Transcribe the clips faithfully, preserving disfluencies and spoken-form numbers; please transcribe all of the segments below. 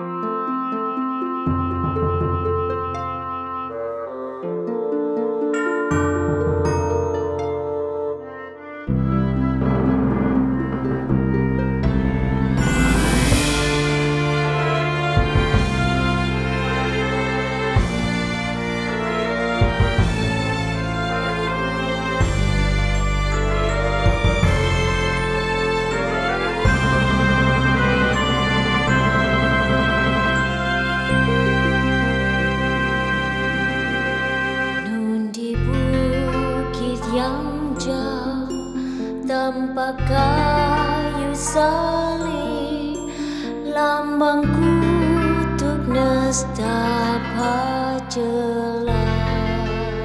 Yang jauh tanpa kayu salib, lambang kutuk nestapa jelas.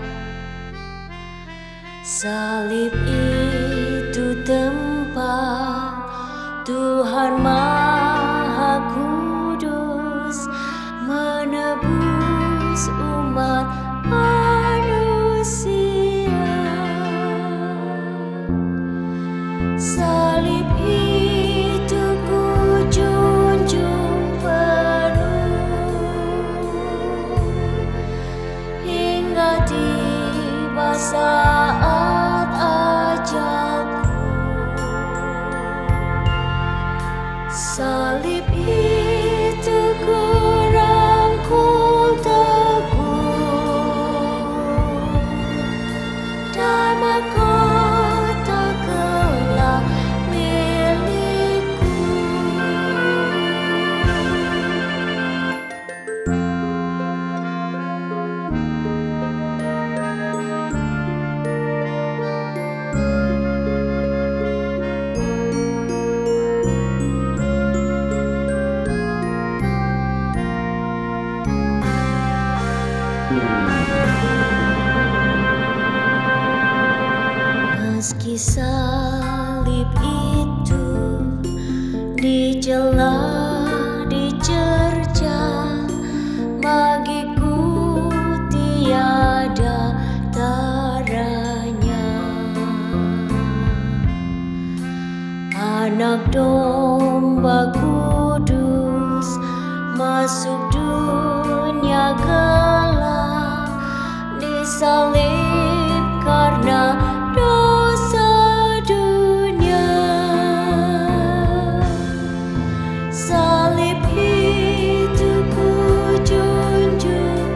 Salib itu tempat Tuhan Maha Kudus menebus umat manusia. Salib itu ku junjung penuh hingga tiba saat ajalku. Salib itu ku rangkul teguh dan mahkota kelak milikku. Meski salib itu dicela, dicerca, bagiku tiada taranya. Anak domba kudus masuk dunia gelap, disalib karena dosa dunia. Salib itu ku junjung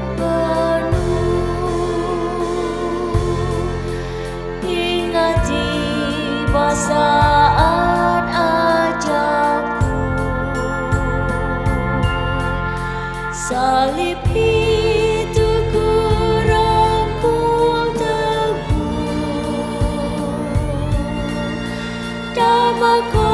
penuh hingga tiba saat ajalku. Salib itu ku rangkul teguh dan mahkota